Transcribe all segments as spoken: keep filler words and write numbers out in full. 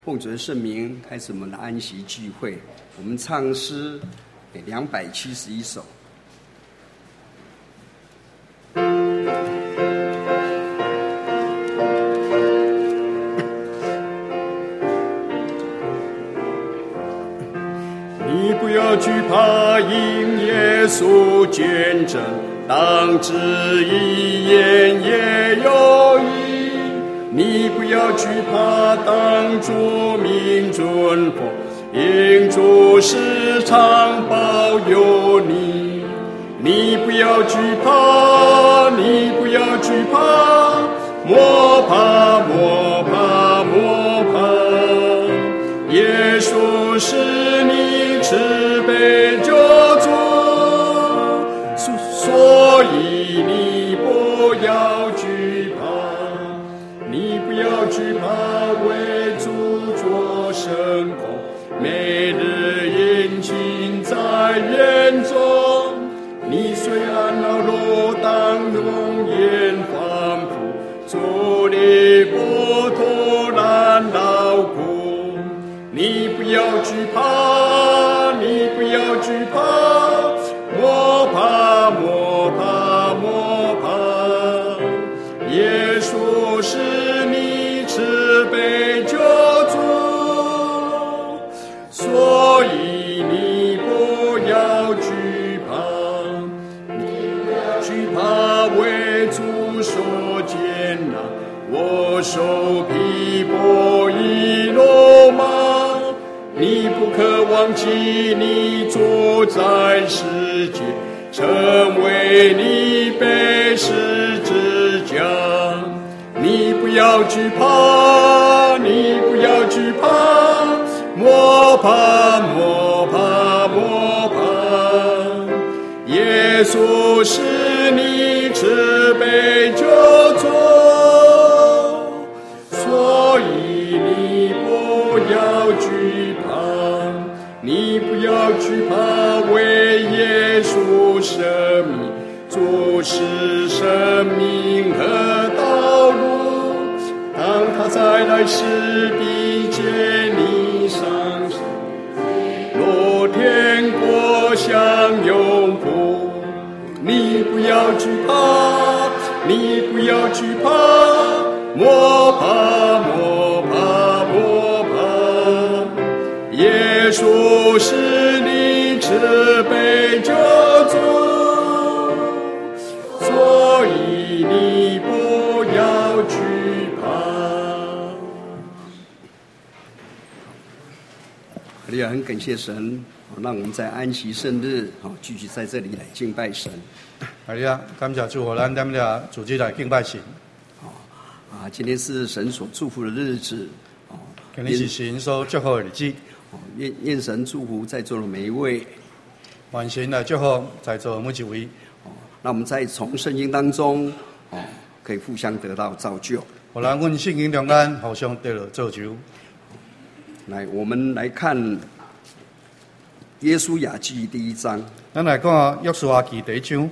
奉主的圣名开始我们的安息聚会，我们唱诗两百七十一首。你不要惧怕，因耶稣见证，当知一言也有益。你不要惧怕，当主名尊奉，因主时常保佑你。你不要惧怕，你不要惧怕，莫怕莫怕莫怕，耶稣是你慈悲救主，所以你不要惧怕。你不要惧怕，为主作圣工，每日殷勤在园中。你虽然劳碌，当容颜反复，主你不突然劳苦。你不要惧怕，你不要惧怕，莫怕莫怕莫怕，耶稣是你慈悲救主，所以你不要惧怕。你不要惧怕，为主所艰难，我受逼迫已罗马。你不可忘记，你住在世界，成为你背十字架。你不要惧怕，你不要惧怕，莫怕莫怕莫怕，耶稣是你慈悲救主，所以你不要惧怕，你不要惧怕，为耶稣生命主是生命和道路。当他再来时，必接你上升，落天国享永福。你不要惧怕，你不要惧怕，莫怕莫怕莫怕，耶稣是你慈悲救主，所以你不要惧怕。好的，很感谢神，让我们在安息圣日继续在这里来敬拜神。 好的，感谢主，咱咱们俩组织来敬拜神。 啊，今天是神所祝福的日子， 今天是神所祝福的日子。 愿愿神祝福在座的每一位， 愿神来祝福在座每一位。 那我们在从圣经当中，哦，可以互相得到造就。 好，咱阮圣经中间互相得到造就。 来，我们来看耶稣雅记第一章。 咱来看约书亚记第一章。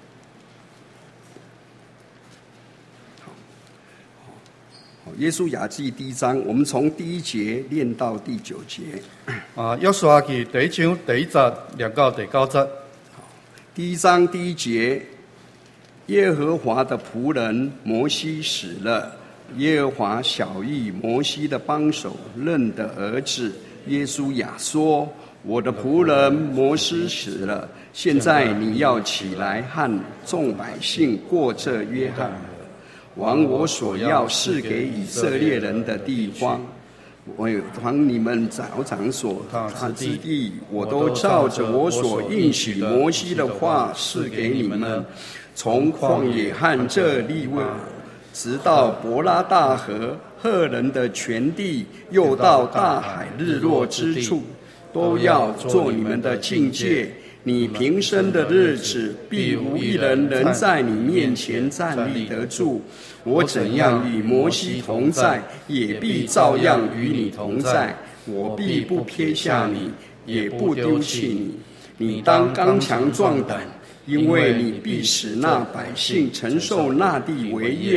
耶稣雅记第一章，我们从第一节念到第九节。 啊，约书亚记第一章第一节念到第九节。 第一章第一节，耶和华的仆人摩西死了。耶和华晓谕摩西的帮手嫩的儿子耶稣亚说：“我的仆人摩西死了，现在你要起来和众百姓过这约翰河，往我所要赐给以色列人的地方。我往你们找场所他之地，我都照着我所应许摩西的话赐给你们。从旷野和这利未，直到伯拉大河、赫人的全地，又到大海日落之处，都要做你们的境界。你平生的日子，必无一人能在你面前站立得住。我怎样与摩西同在，也必照样与你同在。我必不撇下你，也不丢弃你。你当刚强壮胆，因为你必使那百姓承受那地为业。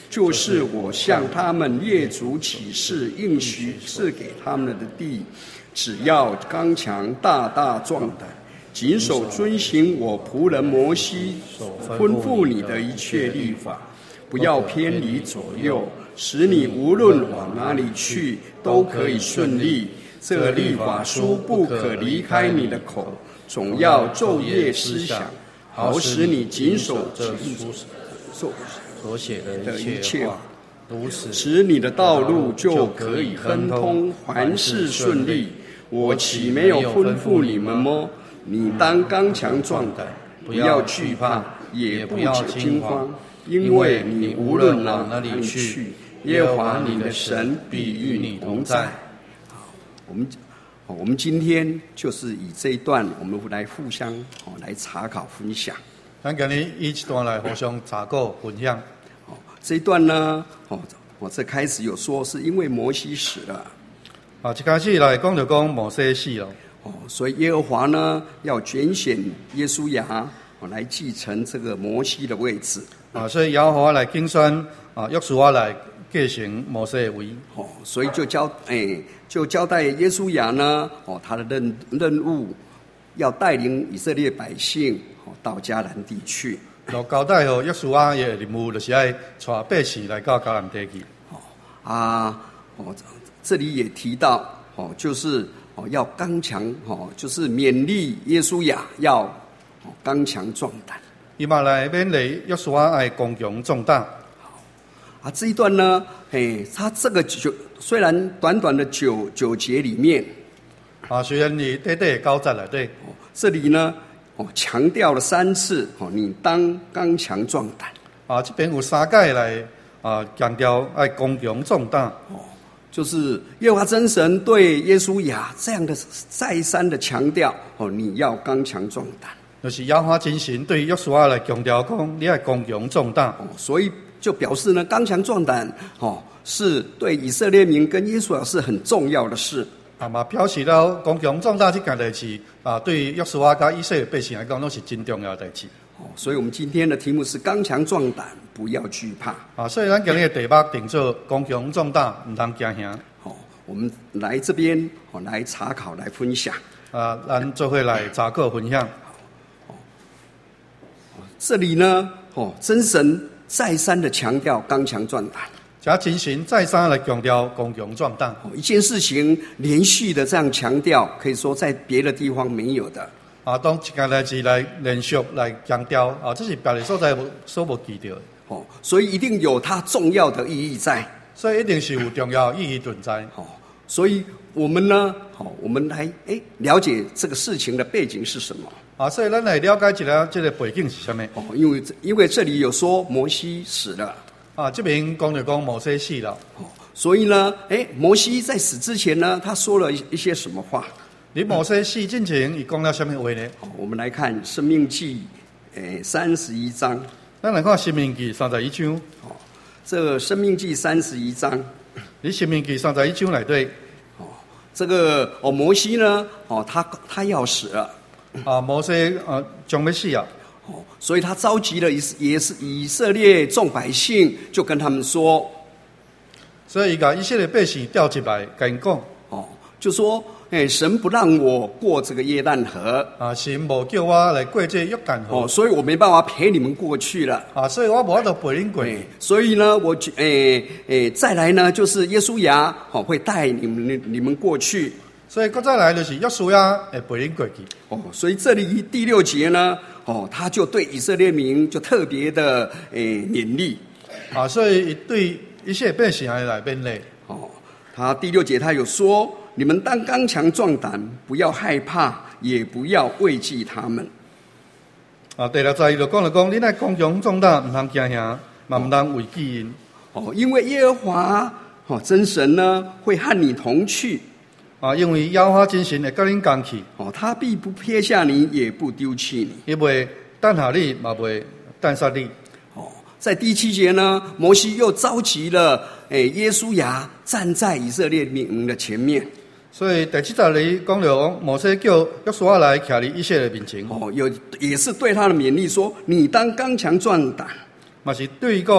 就是我向他们列祖起誓应许赐给他们的地。只要刚强大大壮胆，谨守遵行我仆人摩西吩咐你的一切律法，不要偏离左右，使你无论往哪里去都可以顺利。这律法书不可离开你的口，总要昼夜思想，好使你谨守这书所写的一切话，如此使你的道路就可以亨通，凡事顺利。我岂没有吩咐你们么？你当刚强壮胆，不要惧怕，也不要惊慌，因为你无论往哪里去，耶和华你的神必与你同在。我们我们今天就是以这一段，我们来互相哦来查考分享。 咱今日以一段来互相查考分享。 哦，这一段呢，哦，我这开始有说是因为摩西死了。 啊，一开始来讲就讲摩西死了。 哦，所以耶和华呢要拣选耶稣亚哦来继承这个摩西的位置。 啊，所以耶和华来竞选啊，约书亚来继承摩西的位。 哦，所以就交哎。就交代耶稣亚呢，哦，他的任任务要带领以色列百姓哦到迦南地去。 就交代哦，约书亚的任务就是要带百姓来到迦南地去。 哦啊，哦，这里也提到哦，就是哦要刚强哦，就是勉励耶稣亚要哦刚强壮胆。 伊嘛来勉励约书亚爱刚强壮胆。 啊，这一段呢，嘿，他这个九虽然短短的九九节里面， 啊，虽然你短短九节来对， 哦，这里呢，哦，强调了三次，哦，你当刚强壮胆。 啊，这边有三届来啊强调爱刚强壮胆。 哦，就是耶和华真神对耶稣亚这样的再三的强调，哦，你要刚强壮胆。 就是耶和华真神对约书亚来强调讲，你爱刚强壮胆。 哦，所以。就表示呢，刚强壮胆，哦，是对以色列民跟耶稣亚是很重要的事。 啊嘛，表示到刚强壮胆这件代志啊，对约书亚跟以色列百姓来讲，都是真重要的代志。 哦，所以我们今天的题目是刚强壮胆，不要惧怕。 啊，所以咱今日的题目定做刚强壮胆，唔通惊吓。 哦，我们来这边哦，来查考，来分享。 啊，咱做伙来查考分享。 哦，这里呢，哦，真神。再三的强调刚强壮胆， 加真神再三来强调刚强壮胆。 一件事情连续的这样强调，可以说在别的地方没有的。 啊，当一件代志来连续来强调，啊，这是别的所在所无记到的。 哦，所以一定有它重要的意义在。 所以一定是有重要意义存在。 哦，所以我们呢，好，我们来诶了解这个事情的背景是什么。 啊，所以咱来了解一下这个背景是什么？ 哦，因为因为这里有说摩西死了。 啊，这边讲就讲摩西死了。 哦，所以呢，诶，摩西在死之前呢，他说了一些什么话？ 你摩西死之前，伊讲了什么话呢？ 哦，我们来看《申命记》诶三十一章。 咱来看《申命记》三十一章。 哦，这个《申命记》三十一章， 你《申命记》三十一章内底。 哦，这个哦，摩西呢，哦，他他要死了。 啊，摩西啊，将要死啊！ 哦，所以他召集了以也是以色列众百姓，就跟他们说， 所以伊甲以色列百姓调集来跟因讲， 哦，就说，哎，神不让我过这个约旦河啊，神无叫我来过这约旦河， 哦，所以我没办法陪你们过去了啊，所以我无法度陪恁过去。 所以呢，我哎哎再来呢，就是耶稣亚哦会带你们你们过去。 所以，搁再来就是约书亚会陪恁过去。 哦，所以这里第六节呢，哦，他就对以色列民就特别的诶勉励。 啊，所以对一切百姓来勉励。 哦，他第六节他有说：你们当刚强壮胆，不要害怕，也不要畏惧他们。 啊，第六节就讲了讲，你乃刚强壮胆，唔通惊吓，嘛唔通畏惧因。 哦，因为耶和华哦真神呢会和你同去。 啊，因为耶和华真神会跟恁同去。 哦，他必不撇下你，也不丢弃你。 伊袂等下你，嘛袂等杀你。 哦，在第七节呢，摩西又召集了诶耶稣亚站在以色列民的前面。 所以第七节里讲了，摩西叫约书亚来徛伫以色列面前。 哦，有也是对他的勉励说：你当刚强壮胆。 嘛是对伊讲，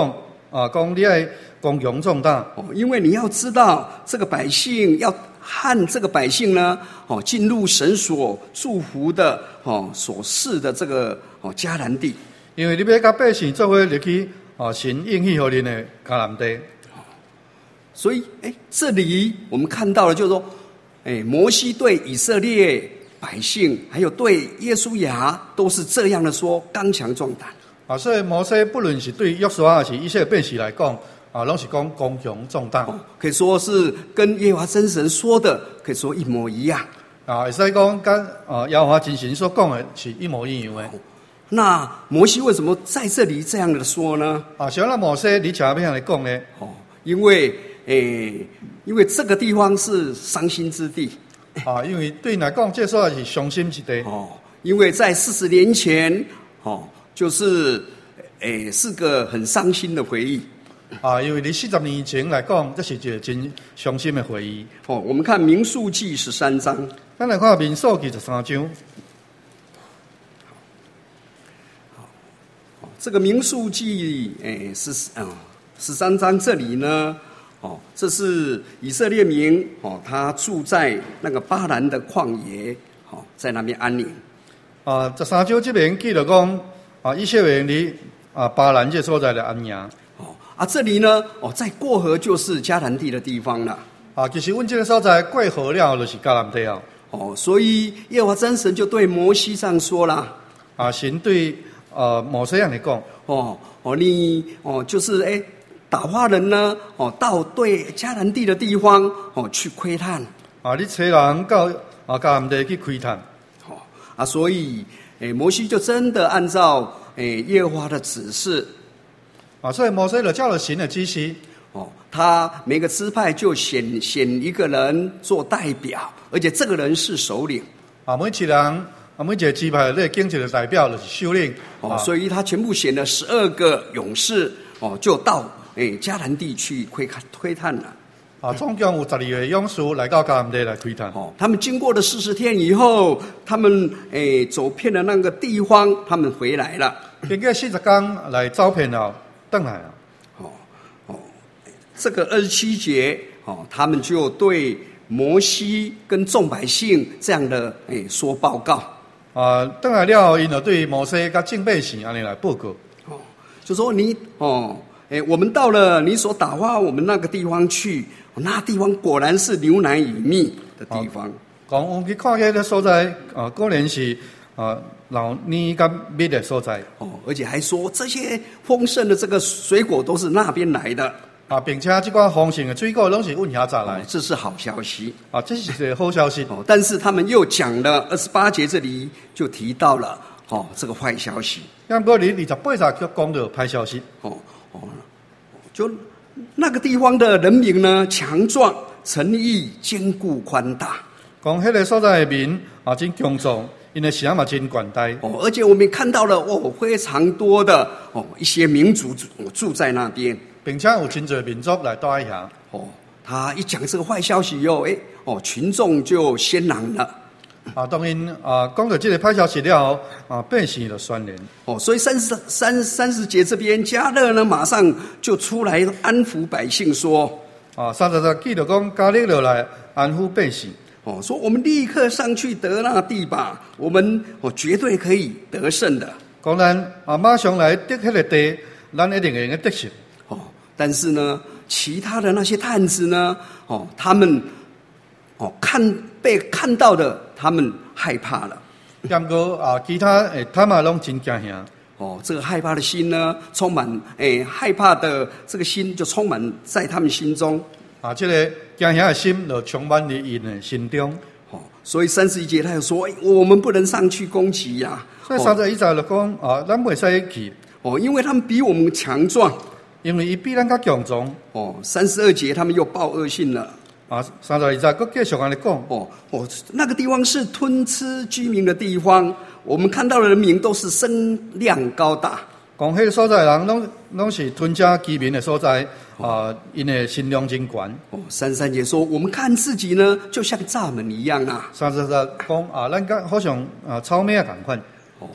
啊，讲你爱光荣重大。 哦，因为你要知道，这个百姓要和这个百姓呢，哦，进入神所祝福的哦所赐的这个哦迦南地。 因为你要甲百姓做伙入去啊，神应许互恁的迦南地。 所以，哎，这里我们看到了，就是说，哎，摩西对以色列百姓，还有对耶稣亚，都是这样的说，刚强壮胆。 啊，所以摩西不论是对约书亚还是以色列百姓来讲，啊，拢是讲刚强壮胆。 哦，可以说是跟耶和华真神说的，可以说一模一样。 啊，会使讲跟啊耶和华真神所讲的是一模一样的。 那摩西为什么在这里这样的说呢？ 啊，像那摩西，你前面来讲呢？ 哦，因为。诶，因为这个地方是伤心之地啊，因为对你来讲，这说是伤心之地哦。因为在四十年前，哦，就是诶是个很伤心的回忆啊。因为你四十年前来讲，这是一个真伤心的回忆。 哦，我们看民数记十三章， 咱来看民数记十三章。 好，这个民数记诶是啊十三章这里呢。哦，这是以色列民哦，他住在那个巴兰的旷野，哦，在那边安宁。 啊，十三章这边记了讲啊，以色列离啊巴兰这所在的安营。 哦，啊，这里呢，哦，在过河就是迦南地的地方了。 啊，其实阮这个所在过河了，就是迦南地啊。 哦，所以耶和华真神就对摩西这样说啦。 啊，神对呃摩西来讲， 哦哦，你哦就是哎。打发人呢，哦，到对迦南地的地方，哦，去窥探。 啊，你找人到啊迦南地去窥探。 哦，啊，所以，诶，摩西就真的按照诶耶和华的指示， 啊，所以摩西就照了神的指示。 哦，他每个支派就选选一个人做代表，而且这个人是首领。 啊，每一人啊，每一个支派咧，选一个代表就是首领。 哦，啊、所以他全部选了十二个勇士，哦，就到。诶，迦南地去窥看窥探了。 啊，总共有十二个勇士来到迦南地来窥探。 哦，他们经过了四十天以后，他们诶走遍了那个地方，他们回来了。 经过四十天来走遍了，回来了。 哦哦，这个二十七节，哦，他们就对摩西跟众百姓这样的诶说报告。 啊，回来了后，因就对摩西甲众百姓安尼来报告。 哦，就说你哦。哎，我们到了你所打发我们那个地方去，那地方果然是牛奶与蜜的地方。 讲我们去看那个所在，啊，果然是啊老奶跟蜜的所在。 哦，而且还说这些丰盛的这个水果都是那边来的。 啊，并且这款丰盛的水果拢是阮遐摘来、 哦，这是好消息。 啊，这是一个好消息。 哦，但是他们又讲了二十八节，这里就提到了哦这个坏消息。 要不你二十八节就讲到坏消息。 哦。哦，就那个地方的人民呢，强壮、诚意、坚固、宽大。 讲迄个所在的民啊，真强壮，因为城嘛真宽大。 哦，而且我们也看到了哦，非常多的哦一些民族住住在那边， 并且有真侪民族来到遐。 哦，他一讲这个坏消息以后，哎，哦，群众就先嚷了。 啊，当然啊，讲到这个歹消息了后，啊，百姓就宣连。 哦，所以三十三三十节这边，迦勒呢马上就出来安抚百姓说： 啊，三十节记着讲，迦勒就来安抚百姓。 哦，说我们立刻上去得那地吧，我们哦绝对可以得胜的。 讲咱啊，马上来得迄个地，咱一定会用得胜。 哦，但是呢，其他的那些探子呢，哦，他们哦看被看到的。他们害怕了， 不过啊，其他诶，他们拢真惊吓。 哦，这个害怕的心呢，充满诶害怕的这个心就充满在他们心中。 啊，这个惊吓的心就充满在因的心中。 哦，所以三十一节他又说，我们不能上去攻击呀、啊。 所以三十一节就讲啊，咱袂使去。 哦，因为他们比我们强壮， 因为伊比咱较强壮。 哦，三十二节他们又报恶信了。 啊，三十二节，佮继续安尼讲。 哦哦，那个地方是吞吃居民的地方，我们看到的人民都是身量高大。 讲迄个所在人，拢拢是吞吃居民的所在，啊，因的心量真悬。 哦，三十三节说，我们看自己呢，就像蚱蜢一样啊。 三十节讲啊，咱甲好像啊草蜢啊共款。 哦，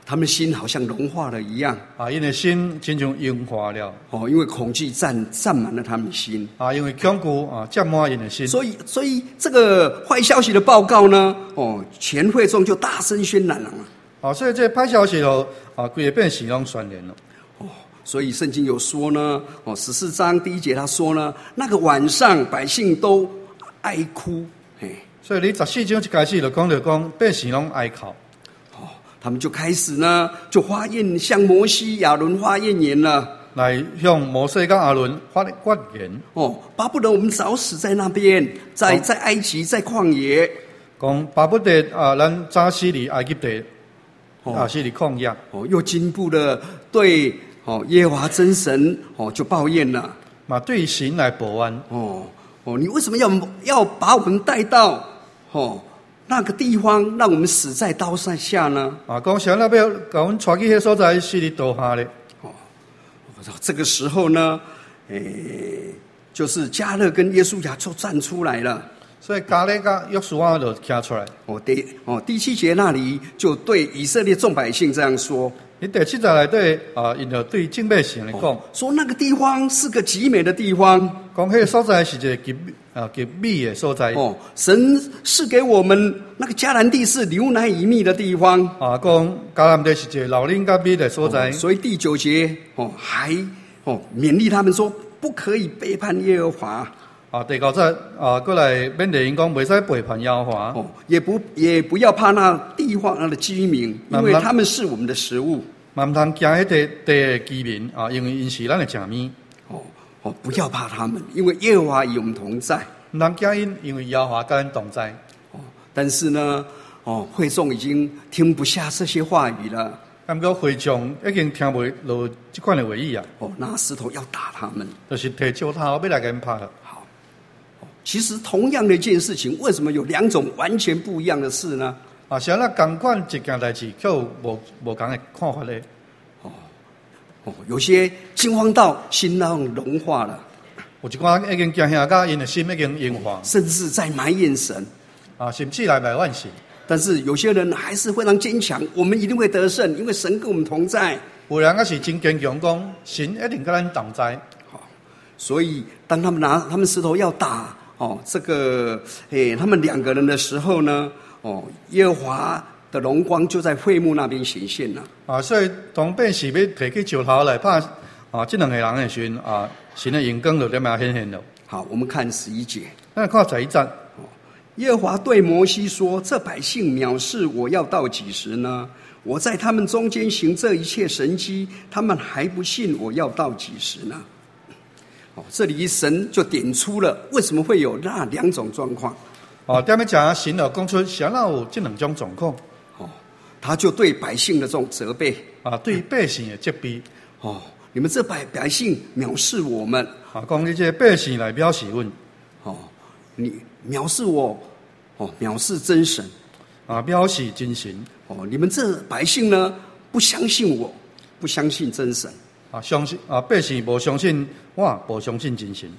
他们心好像融化了一样啊，因为心真像融化了哦，因为恐惧占占满了他们心啊，因为恐惧啊占满因的心， 所以所以这个坏消息的报告呢，哦，全会众就大声宣嚷了啊，所以这坏消息哦啊，规个变成拢传言了哦，所以圣经有说呢，哦，十四章第一节他说呢，那个晚上百姓都哀哭，嘿， 所以你十四章一开始就讲着讲变成拢哀哭。 他们就开始呢，就发愿向摩西、亚伦发怨言了， 来向摩西跟亚伦发发言。 哦，巴不得我们早死在那边，在在埃及，在旷野。 讲巴不得啊，咱早死伫埃及地，啊，死伫旷野。 哦，又进一步的对哦耶和华真神哦就抱怨了。 嘛，对神来报案。 哦哦，你为什么要要把我们带到哦？那个地方让我们死在刀山下呢？ 啊，讲想那要把阮带去迄所在死伫刀下咧。 哦，这个时候呢，诶，就是迦勒跟耶稣亚就站出来了。 所以迦勒跟约书亚就站出来。 哦，第哦第七节那里就对以色列众百姓这样说。 你第七节内底啊，因就对众百姓来讲、哦， 说那个地方是个极美的地方， 讲迄个所在是一个极啊极美的所在。 哦，神是给我们那个迦南地是牛奶与蜜的地方。 啊，讲迦南地是一个老奶甲蜜的所在、哦。 所以第九节哦还哦勉励他们说，不可以背叛耶和华。 啊，第九节啊，过来勉励因讲袂使背叛耶和华。 哦，也不也不要怕那地方的居民，因为他们是我们的食物。 嘛唔通惊迄地地的居民啊，因为因是咱的食物。 哦哦，不要怕他们，因为耶和华与我们同在。 唔通惊因，因为耶和华跟咱同在。 哦，但是呢，哦，会众已经听不下这些话语了。 咁个会众已经听袂落这款的话语啊。 哦，拿石头要打他们， 就是摕石头要来给人拍了。 好，其实同样的一件事情，为什么有两种完全不一样的事呢？ 啊，像那同款一件代志，却有无无同的看法咧。 哦哦，有些惊慌到心都融化了， 有一寡已经惊吓到因的心已经融化， 甚至在埋怨神啊，甚至来埋怨神。 但是有些人还是非常坚强，我们一定会得胜，因为神跟我们同在。 有人还是真坚强，讲神一定跟咱同在。 好，所以当他们拿他们石头要打哦这个诶他们两个人的时候呢，哦耶和华的荣光就在会幕那边显现了。 啊，所以当变是要摕去石头来拍啊，这两个人的时候啊，神的荣光就点样显现了。 好，我们看十一节。 那看十一节。 耶和华对摩西说：“这百姓藐视我要到几时呢？我在他们中间行这一切神迹，他们还不信我要到几时呢？”哦，这里神就点出了为什么会有那两种状况。 哦，点样讲神就讲出啥哪有这两种状况。 哦，他就对百姓的这种责备啊，对百姓的责备。 哦，你们这百百姓藐视我们。 啊，讲你这百姓来藐视阮。 哦，你。藐视我，哦，藐视真神， 啊，藐视真神， 哦，你们这百姓呢，不相信我，不相信真神， 啊，相信啊，百姓不相信我，不相信真神。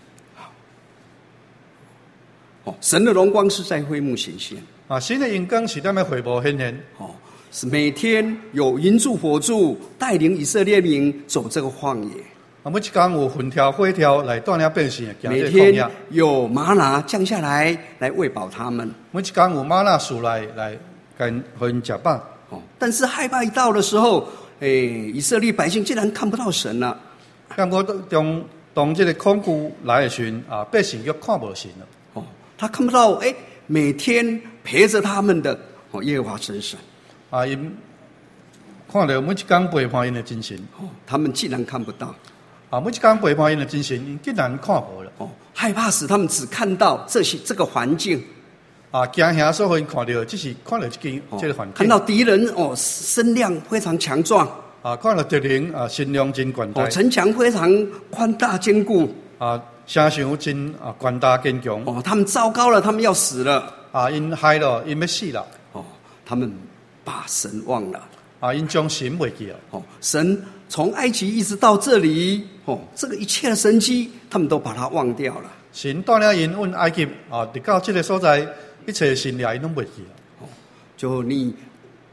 哦，神的荣光是在会幕显现， 啊，神的荣光是在会幕显现， 哦，是每天有云柱火柱带领以色列民走这个荒野。 啊，每一天有云条火条来带领百姓行每天有玛拿降下来来喂饱他们。 每一天有玛拿树来来跟人吃饱。 哦，但是害怕一到的时候，诶，以色列百姓竟然看不到神了。 像我当当这个恐惧来的时候，啊，百姓就看不到神了。 哦，他看不到，诶，每天陪着他们的哦耶和华真神。 啊，因看到每一天陪伴因的真神。 哦，他们竟然看不到。 啊，每一天陪伴因的真神，因竟然看无了。 哦，害怕使他们只看到这些这个环境。 啊，惊吓所以看到，只是看到这个、哦、这个环境。 看到敌人哦，身量非常强壮。 啊，看到敌人啊，身量真宽大。 哦，城墙非常宽大坚固。 啊，城墙真啊宽大坚强。 哦，他们糟糕了，他们要死了。 啊，因害了，因要死了。 哦，他们把神忘了。 啊，因将神忘记了。 哦，神从埃及一直到这里，哦，这个一切的神迹，他们都把它忘掉了。 神带领因往埃及啊，直到这个所在，一切神力因拢忘记了。 哦，就你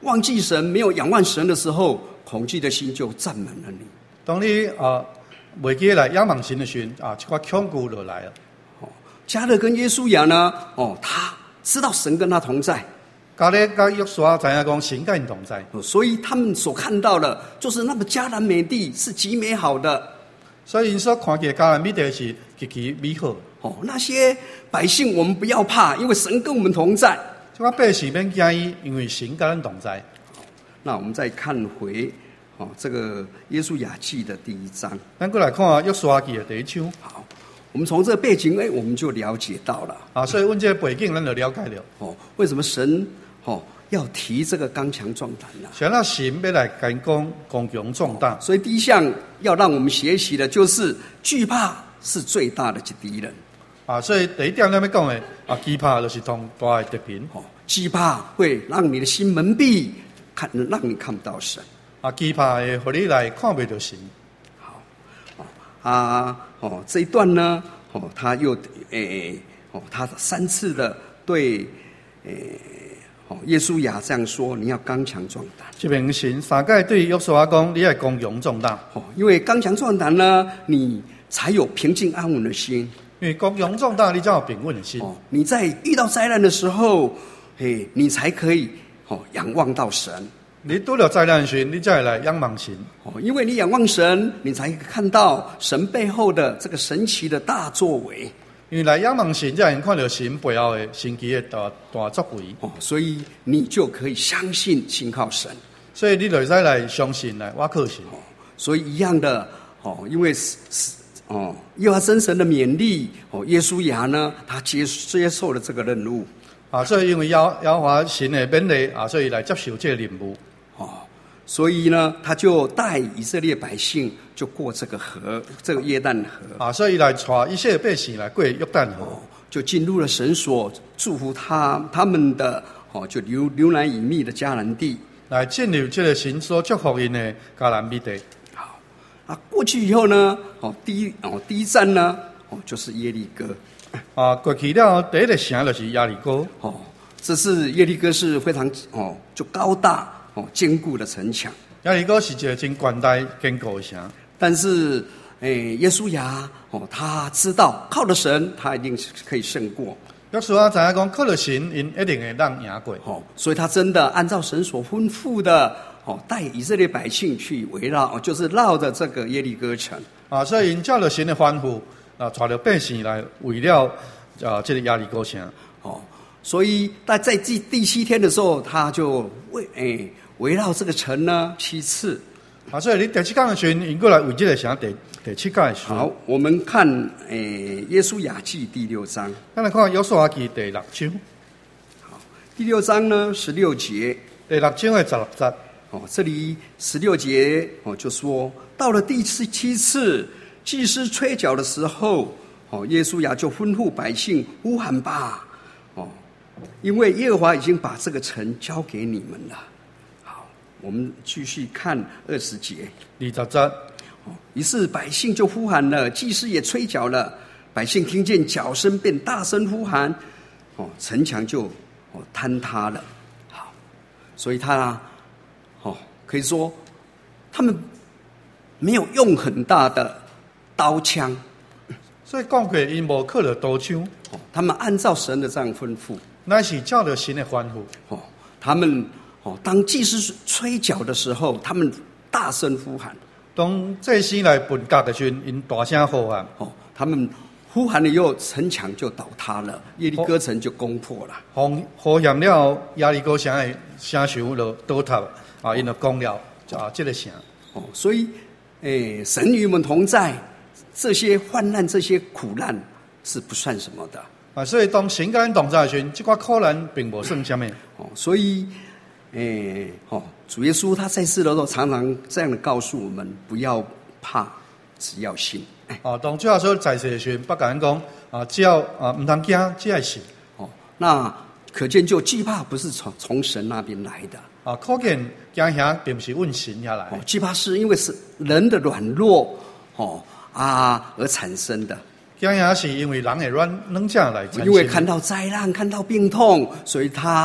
忘记神、没有仰望神的时候，恐惧的心就占满了你。 当你啊袂记来仰望神的时候，啊，一寡恐惧就来了。 哦，加勒跟约书亚呢，哦，他知道神跟他同在。 加勒跟约书亚知影讲神跟因同在， 所以他们所看到的，就是那么迦南美地是极美好的。 所以因所看见迦南美地是极其美好。 哦，那些百姓我们不要怕，因为神跟我们同在。 这个百姓免惊伊，因为神跟咱同在。 那我们再看回哦，这个约书亚记的第一章。 咱过来看约书亚记的第一章。 好，我们从这个背景，哎，我们就了解到了啊，所以阮这个背景咱就了解了。 哦，为什么神哦要提这个刚强壮胆呢？ 想那神要来跟讲刚强壮胆， 所以第一项要让我们学习的就是惧怕是最大的敌人。 啊，所以第一点咱要讲的啊，惧怕就是同大的敌人。 哦，惧怕会让你的心蒙蔽，看让你看不到神。 啊，惧怕会互你来看不到神。 好，哦啊，哦这一段呢，哦他又诶，哦他三次的对诶。哦，约书亚这样说：“你要刚强壮胆。” 这边神三界对约书亚讲：“你要刚强壮胆。” 哦，因为刚强壮胆呢，你才有平静安稳的心。 因为刚强壮胆，你才有平稳的心。 哦，你在遇到灾难的时候，嘿，你才可以哦仰望到神。 你拄了灾难时，你才会来仰望神。 哦，因为你仰望神，你才看到神背后的这个神奇的大作为。 因为来仰望神，才能看到神背后的神奇的大大作为。 哦，所以你就可以相信信靠神。 所以你就使来相信来，我靠神。 哦，所以一样的哦，因为是是哦，耶和华真神的勉励哦，约书亚呢，他接接受了这个任务啊，所以因为耶耶和华神的勉励啊，所以来接受这个任务。 哦，所以呢，他就带以色列百姓就过这个河，这个约旦河啊，所以来带以色列百姓来过约旦河， 哦，就进入了神所祝福他他们的哦，就流流奶与蜜的迦南地， 来进入这个神所祝福因的迦南美地。 好，啊，过去以后呢，哦，第一哦第一站呢，哦就是耶利哥。 啊，过去了第一个城就是耶利哥。 哦，这是耶利哥是非常哦就高大哦坚固的城墙。 耶利哥是一个真宽大坚固的城。 但是，诶，耶稣亚哦，他知道靠了神，他一定是可以胜过。 约书亚知影讲靠了神，因一定会让赢过。 哦，所以他真的按照神所吩咐的，哦，带以色列百姓去围绕，哦，就是绕着这个耶利哥城。 啊，所以因照了神的吩咐，啊，带着百姓来围了啊这个耶利哥城。 哦，所以在在第第七天的时候，他就围诶围绕这个城呢七次。 啊，所以你第七天的时候，因过来为这个城第第七天的时候。 好，我们看诶耶书亚记第六章。 咱来看约书亚记第六章。 好，第六章呢十六节。 第六章的十六节。 哦，这里十六节哦就说，到了第七七次祭司吹角的时候，哦，耶稣亚就吩咐百姓呼喊吧，哦，因为耶和华已经把这个城交给你们了。好，我们继续看二十节。 二十节。 哦，于是百姓就呼喊了，祭司也吹角了，百姓听见角声便大声呼喊，哦，城墙就哦坍塌了。好，所以他。哦，可以说，他们没有用很大的刀枪， 所以讲过，因无靠着刀枪， 哦，他们按照神的这样吩咐， 乃是照着神的吩咐。 哦，他们哦，当祭司吹角的时候，他们大声呼喊； 当祭司来分割的时候，因大声呼喊。 哦，他们呼喊了以后，城墙就倒塌了，耶利哥城就攻破了。 呼呼喊了，耶利哥城的城墙就倒塌。啊，因就讲了啊，这个城哦，所以，诶，神与我们同在，这些患难、这些苦难是不算什么的啊。所以当神跟咱同在的时候，这块苦难并不算什么。 哦，所以，诶，哦，主耶稣他在世的时候常常这样的告诉我们：不要怕，只要信。 哦，当主耶稣在世的时候，不甲咱讲啊，只要啊唔通惊，只要信。 哦，那可见就惧怕不是从从神那边来的。 啊，可见惊吓并不是问神下来， 哦，惧怕是因为是人的软弱，哦啊而产生的。 惊吓是因为人的软软弱来产生的。 因为看到灾难，看到病痛，所以他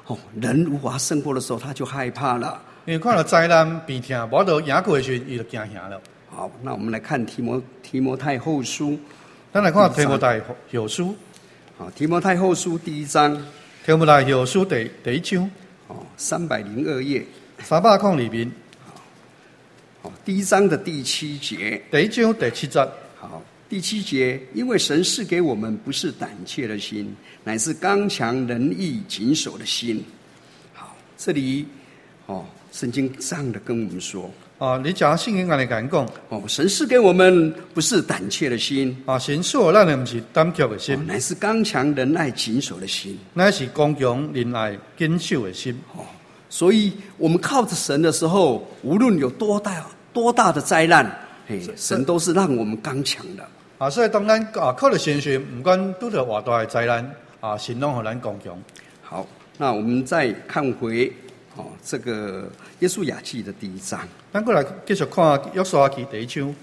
哦人无法胜过的时候，他就害怕了。 因为看到灾难变痛，无法度赢过的时候，伊就惊吓了。 好，那我们来看提摩提摩太后书。 咱来看提摩太后书。 好，提摩太后书第一章。 提摩太后书第第一章。 哦，三百零二页。 三百空里面。 好，第一章的第七节。 第一章第七节。 好，第七节，因为神赐给我们不是胆怯的心，乃是刚强仁义谨守的心。好，这里哦，圣经上的跟我们说。 啊，你讲圣经安尼讲讲， 哦，神赐给我们不是胆怯的心， 啊，神赐予咱的不是胆怯的心， 哦，乃是刚强仁爱谨守的心， 乃是刚强仁爱谨守的心。 哦，所以我们靠着神的时候，无论有多大多大的灾难，嘿，神都是让我们刚强的。 啊，所以当咱啊靠着神时，不管拄着偌大的灾难，啊，神拢互咱刚强。 好，那我们再看回哦，这个约书亚记的第一章。 咱过来继续看约书亚记第一章。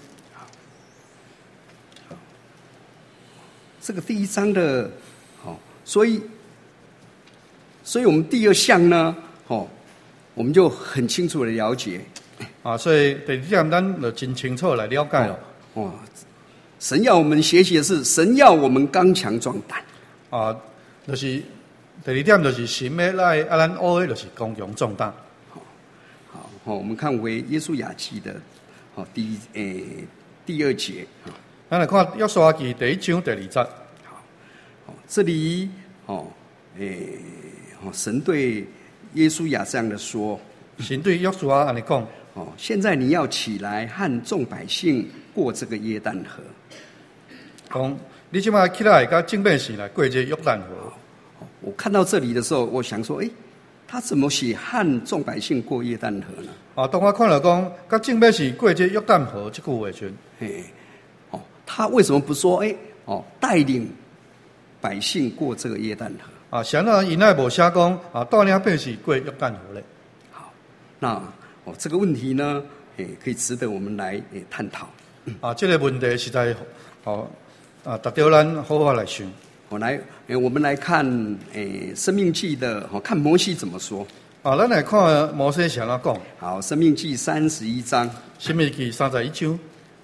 这个第一章的，哦，所以，所以我们第二项呢，哦，我们就很清楚的了解。 啊，所以第二点咱就真清楚来了解了。 哦，哦神要我们学习的是，神要我们刚强壮胆。啊， 就是第二点，就是神要来啊，咱学的就是刚强壮胆。 好，好，我们看回约书亚记的，好第一诶第二节啊。 咱来看约书亚记第一章第二节。 好，好，这里哦诶哦，神对约书亚这样的说。 神对约书亚安尼讲。 哦，现在你要起来和众百姓过这个约旦河。 讲你即摆起来，甲众百姓来过这约旦河。 我看到这里的时候，我想说，哎，他怎么写和众百姓过约旦河呢？ 啊，当我看了讲，甲众百姓过这约旦河这句话时， 嘿，哦，他为什么不说，哎，哦，带领百姓过这个约旦河？ 啊，想到因奈无写讲啊，带领百姓过约旦河咧。 好，那哦，这个问题呢，诶，可以值得我们来诶探讨。 啊，这个问题实在哦啊，值得咱好好来想。 我来，诶，我们来看诶《生命记》的，哦，看摩西怎么说。 啊，咱来看摩西是安怎讲。 好，《生命记》三十一章。 生命记三十一章。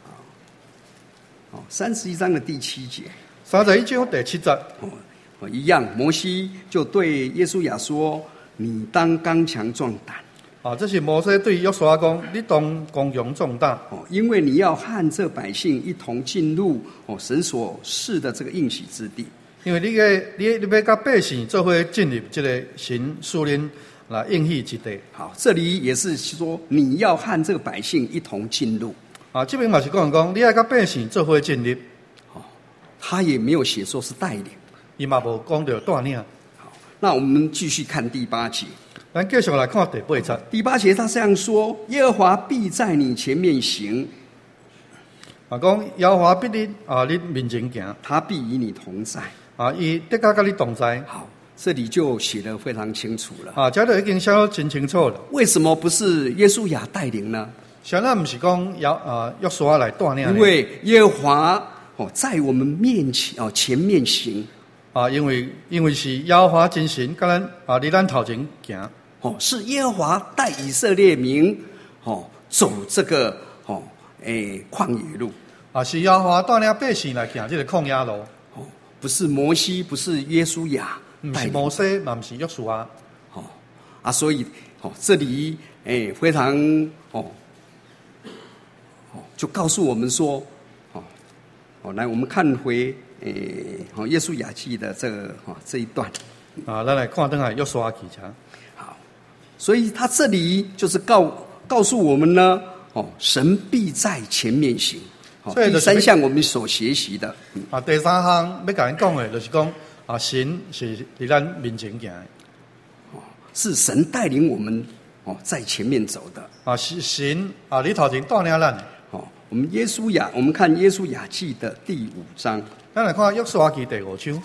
好，三十一章的第七节。 三十一章第七节。 哦，一样，摩西就对约书亚说：“你当刚强壮胆。” 啊，这是摩西对约书亚讲：“你当刚强壮胆。” 哦，因为你要和这百姓一同进入哦神所赐的这个应许之地。 因为你个你你要甲百姓做伙进入这个神属灵来应许之地。 好，这里也是说你要和这个百姓一同进入。 啊，这边嘛是讲讲，你要甲百姓做伙进入。 哦，他也没有写说是带领， 伊嘛无讲到带领。 好，那我们继续看第八节。 咱继续来看第八节。 第八节他这样说：耶和华必在你前面行。 啊，讲耶和华必你啊，你面前行， 他必与你同在。 啊，伊的确甲你同在。 好，这里就写得非常清楚了。 啊，这都已经写得真清楚了。 为什么不是约书亚带领呢？ 现在不是讲约啊约书亚来带领。 因为耶和华哦在我们面前哦前面行。 啊，因为因为是耶和华真神，甲咱啊伫咱头前行。 哦，是耶和华带以色列民哦走这个哦诶旷野路。 啊，是耶和华带领百姓来行这个旷野路。 哦，不是摩西，不是约书亚， 不是摩西，嘛不是约书亚。 哦啊，所以哦这里诶非常哦哦就告诉我们说哦哦来我们看回诶哦约书亚记的这个哦这一段。 啊，咱来看等下约书亚记下。 好，所以他这里就是告告诉我们呢，哦，神必在前面行。哦，第三项我们所学习的。嗯、 啊，第三项要甲咱讲的，就是讲啊，神是伫咱面前行的。 哦，是神带领我们哦在前面走的。 啊，是神啊，你头前带领咱。 哦，我们约书亚，我们看约书亚记的第五章。 咱来看约书亚记第五章。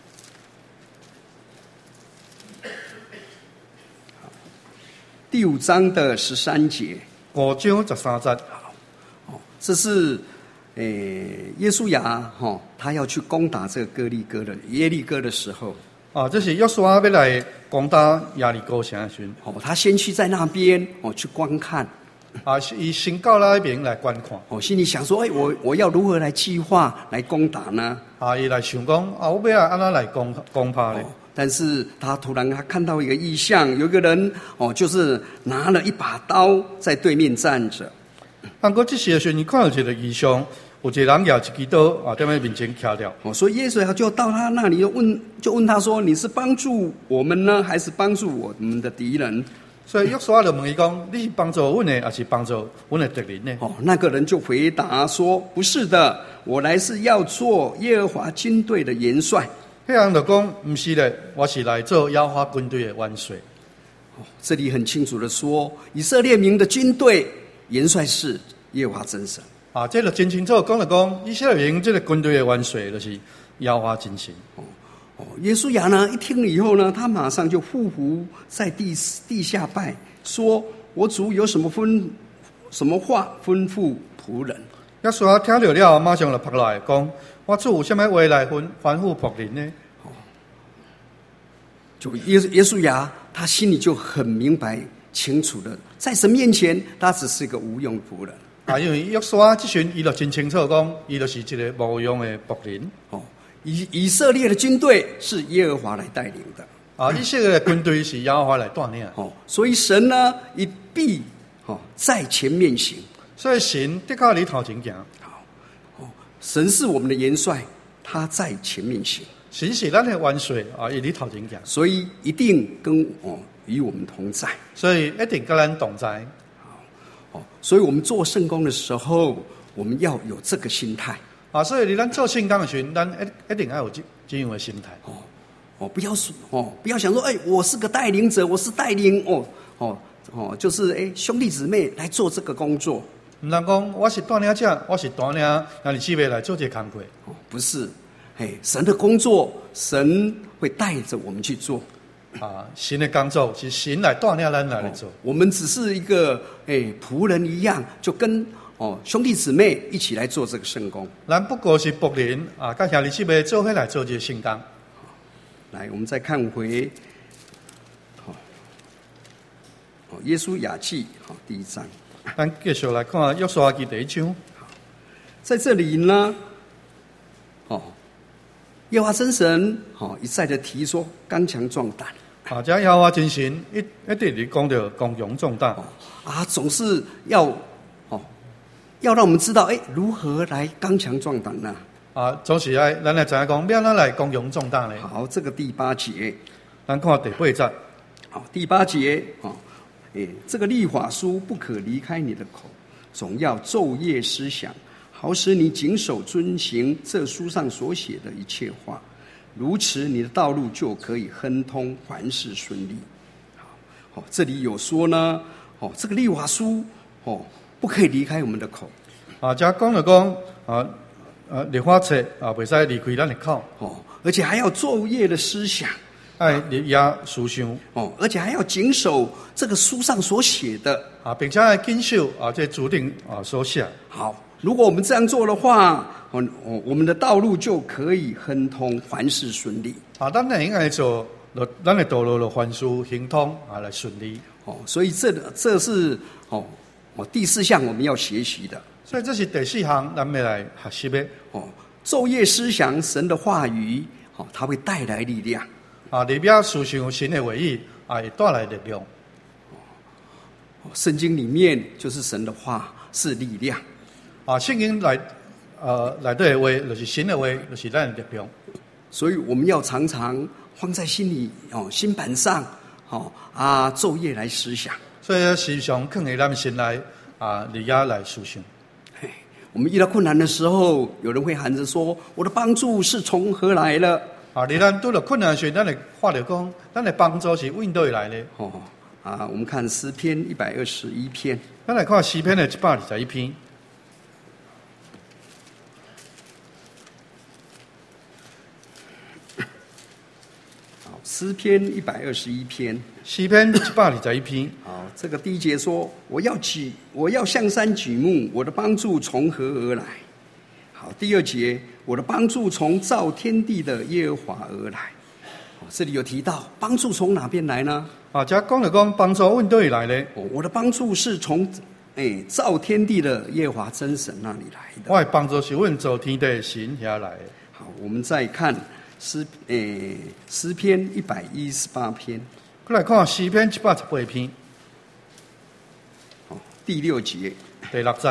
第五章的十三节。 五章十三节。 好，哦，这是诶约书亚哈、哦，他要去攻打这个哥利哥的耶利哥的时候。 啊，这是约书亚要来攻打耶利哥城的时候， 哦，他先去在那边哦去观看， 啊，伊先到那边来观看， 哦，心里想说，哎，我我要如何来计划来攻打呢？ 啊，伊来想讲，啊，我要安怎来攻攻打咧？ 哦，但是他突然他看到一个异象，有一个人哦，就是拿了一把刀在对面站着。 不过这时的时候，你看到一个异象，有一个人拿一支刀啊，在那面前徛了。 哦，所以耶稣就到他那里，就问就问他说：“你是帮助我们呢，还是帮助我们的敌人？” 所以约书亚就问伊讲：“你是帮助阮的，还是帮助阮的敌人呢？” 哦，那个人就回答说：“不是的，我来是要做耶和华军队的元帅。” 迄人就讲：“不是的，我是来做耶和华军队的元帅。” 哦，这里很清楚的说，以色列民的军队元帅是耶和华真神。 啊，这就真清楚讲了讲，以色列民这个军队的元帅就是耶和华真神。 哦哦，耶稣亚呢一听了以后呢，他马上就匍匐在地地下拜，说：“我主有什么吩什么话吩咐仆人？” 耶稣亚听了了，马上就拍来讲：“我主有什么话来吩吩咐仆人呢？” 哦，就耶耶稣亚他心里就很明白清楚的，在神面前，他只是一个无用的仆人。 啊，因为约书亚这群伊就真清楚讲，伊就是一个无用的仆人。 哦，以以色列的军队是耶和华来带领的。 啊，以色列的军队是耶和华来带领。 哦，所以神呢，一必哦在前面行。 所以神的确伫头前行。 好，哦，神是我们的元帅，他在前面行。 神是咱的元帅啊，伊伫头前行， 所以一定跟哦与我们同在。 所以一定跟咱同在。 哦，所以我们做圣工的时候，我们要有这个心态啊。所以你咱做圣工的时候，咱一一定要有这这样的心态。 哦哦，不要说哦，不要想说，哎，我是个带领者，我是带领哦哦哦，就是哎兄弟姊妹来做这个工作。 唔通讲我是带领者，我是带领那你姊妹来做这工作。 哦，不是，哎，神的工作，神会带着我们去做。 啊，神的工作是神来带领咱来来做， 哦，我们只是一个诶仆人一样，就跟哦兄弟姊妹一起来做这个圣工。 咱不过是仆人啊，甲兄弟姊妹做伙来做这个圣工。 来，我们再看回，好，哦，耶稣雅记好第一章。 咱继续来看约书亚记第一章。 在这里呢，哦，耶和华真神哦一再的提说刚强壮胆。 啊，这耶和华真神一一直伫讲到刚强壮胆。 哦啊，总是要哦，要让我们知道，哎，如何来刚强壮胆呢？ 啊，总是爱咱来知影讲，要咱来刚强壮胆咧。 好，这个第八节， 咱看第八节。 好，第八节啊，哎，这个律法书不可离开你的口，总要昼夜思想，好使你谨守遵行这书上所写的一切话。如此，你的道路就可以亨通，凡事顺利。好，这里有说呢，哦，这个律法书哦，不可以离开我们的口。 啊，这讲了讲啊。呃，律法册啊，袂使离开咱的口哦，而且还要昼夜的思想， 爱日夜思想哦，而且还要谨守这个书上所写的啊，并且要谨守啊，这注定啊所写。 好，如果我们这样做的话，哦，我们的道路就可以亨通，凡事顺利。 啊，咱也应该做，咱的道路就凡事亨通啊，来顺利。 哦，所以这这是哦哦第四项我们要学习的。 所以这是第四项，咱们来学习的。 哦，昼夜思想神的话语，哦，它会带来力量。 啊，里边思想神的话语，啊，会带来力量。 哦，圣经里面就是神的话是力量。 啊，圣经来，呃，来对的话，就是神的话，就是咱的力量。 所以我们要常常放在心里哦，心板上，哦啊，昼夜来思想。 所以时常放在咱心内啊，日夜来思想。 我们遇到困难的时候，有人会喊着说：“我的帮助是从何来的？” 啊，你咱拄到困难的时候，咱会话着讲，咱的帮助是阮倒会来的。 哦啊，我们看诗篇一百二十一篇， 咱来看诗篇的一百二十一篇。 好，诗篇一百二十一篇， 诗篇一百二十一篇。 好，这个第一节说：“我要举，我要向山举目，我的帮助从何而来？”好，第二节，我的帮助从造天地的耶和华而来。 这里有提到帮助从哪边来呢？ 啊，这讲就讲帮助阮倒位来呢？ 我的帮助是从哎造天地的耶和华真神那里来的。 我的帮助是阮造天地的神遐来的。 好，我们再看诗诶诗篇一百一十八篇， 过来看诗篇一百十八篇， 好，第六节， 第六节。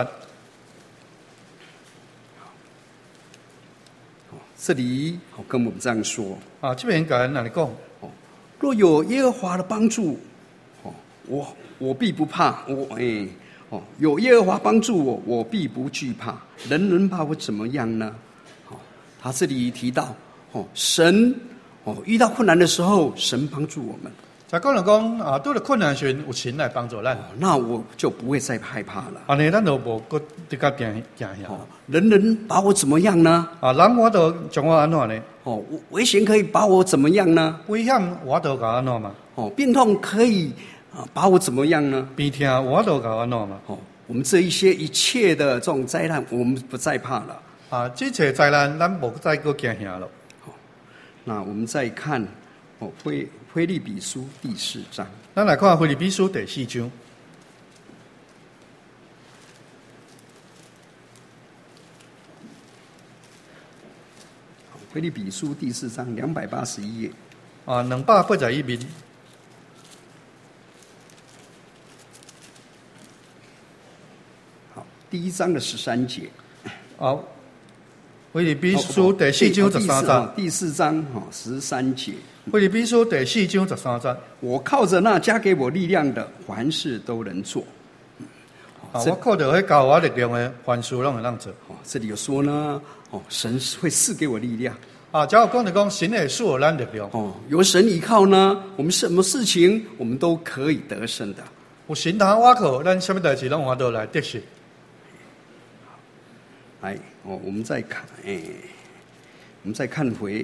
这里好跟我们这样说啊，这边跟人哪里讲？ 哦，若有耶和华的帮助，哦，我我必不怕。我哎哦，有耶和华帮助我，我必不惧怕。人能把我怎么样呢？哦，他这里提到哦，神哦遇到困难的时候，神帮助我们。 再讲就讲啊，拄着困难时有神来帮助咱， 哦，那我就不会再害怕了。 安尼咱就无搁伫甲惊惊吓。 哦，人能把我怎么样呢？ 啊，人我都将我安怎呢？ 哦，危险可以把我怎么样呢？ 危险我都甲安怎嘛？ 哦，病痛可以啊把我怎么样呢？ 病痛我都甲安怎嘛？ 哦，我们这一些一切的这种灾难，我们不再怕了。 啊，这切灾难咱无再搁惊吓了。 好，那我们再看哦，腓腓立比书第四章。 咱来看腓立比书第四章。 腓立比书第四章两百八十一页。 啊，两百八十一面。 好，第一章的十三节。 啊，腓立比书第四章十三节。 第四章哈十三节。 腓立比书第四章十三节。 我靠着那加给我力量的，凡事都能做。 啊，我靠着迄教我力量的，凡事拢会当做。 哦，这里有说呢，哦，神会赐给我力量。 啊，只要讲就讲，神会赐予咱力量。 哦，有神依靠呢，我们什么事情我们都可以得胜的。 有神通倚靠，咱什么代志拢有法度来得胜。 来，哦，我们再看，哎，我们再看回。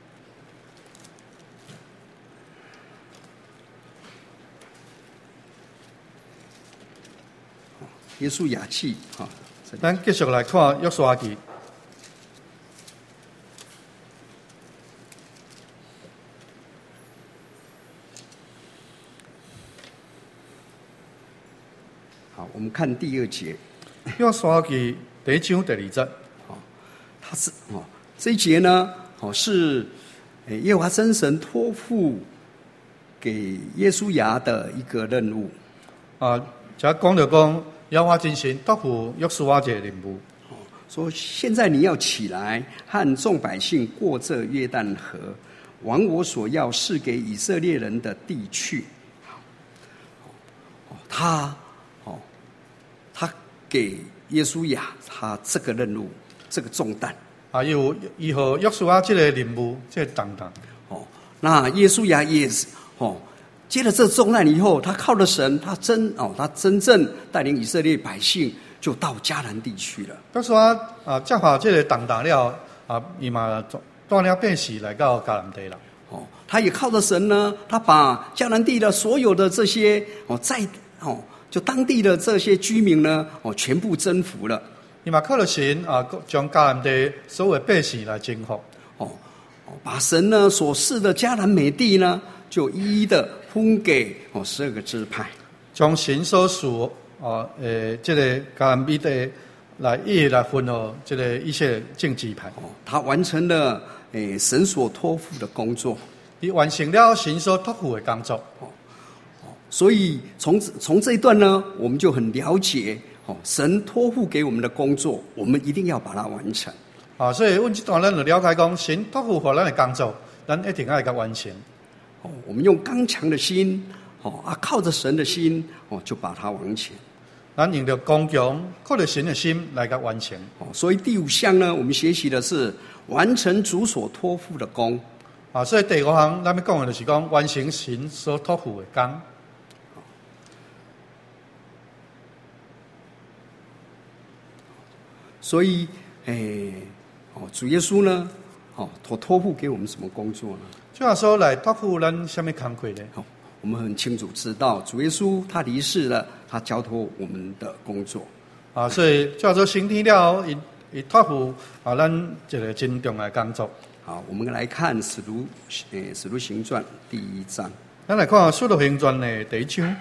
约书亚记，哈， 咱继续来看约书亚记。 好，我们看第二节。 约书亚记第一章第二节。 哦，他是哦，这一节呢，哦是，诶，耶和华真神托付给约书亚的一个任务。 啊，只讲就讲。耶和华真神托付约书亚这个任务， 哦，说现在你要起来，和众百姓过这约旦河，往我所要赐给以色列人的地去。哦，他，哦，他给约书亚他这个任务，这个重担。 啊，有以后约书亚这个任务，这个重担。 哦，那约书亚也是，哦。接了这重担以后，他靠着神，他真哦，他真正带领以色列百姓就到迦南地去了。 约书亚啊，接下这个重担了啊，伊嘛带了百姓来到迦南地了。 哦，他也靠着神呢，他把迦南地的所有的这些哦，在哦，就当地的这些居民呢，哦，全部征服了。 伊嘛靠着神啊，将迦南地所有的百姓来征服。 哦哦，把神呢所赐的迦南美地呢，就一一的分给哦十二个支派， 将神所属啊，诶，这个迦南美地来一一来分哦，这个一些政支派。 哦，他完成了诶神所托付的工作， 伊完成了神所托付的工作。 哦哦，所以从从这一段呢，我们就很了解哦，神托付给我们的工作，我们一定要把它完成。 啊，所以阮这段咱就了解讲，神托付给咱的工作，咱一定要甲完成。 哦，我们用刚强的心，哦啊，靠着神的心，哦，就把它完成。 咱用着刚强，靠着神的心来甲完成。 哦，所以第五项呢，我们学习的是完成主所托付的工。 啊，所以第五项咱要讲的就是讲完成神所托付的工。 所以，诶。哦，主耶稣呢，哦，托托付给我们什么工作呢？ 就说来托付咱什么工作呢？ 哦，我们很清楚知道，主耶稣他离世了，他交托我们的工作。 啊，所以叫做升天了，伊伊托付啊，咱一个真重要的工作。 好，我们来看《使徒》呃《使徒行传》第一章。 咱来看《使徒行传》的第一章。